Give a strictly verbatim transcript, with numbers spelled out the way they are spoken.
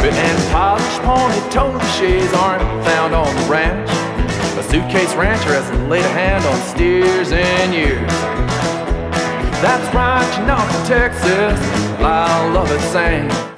And polished pony-toed shays aren't found on the ranch. A suitcase rancher hasn't laid a hand on steers in years. That's right, you're not from Texas, I love it same.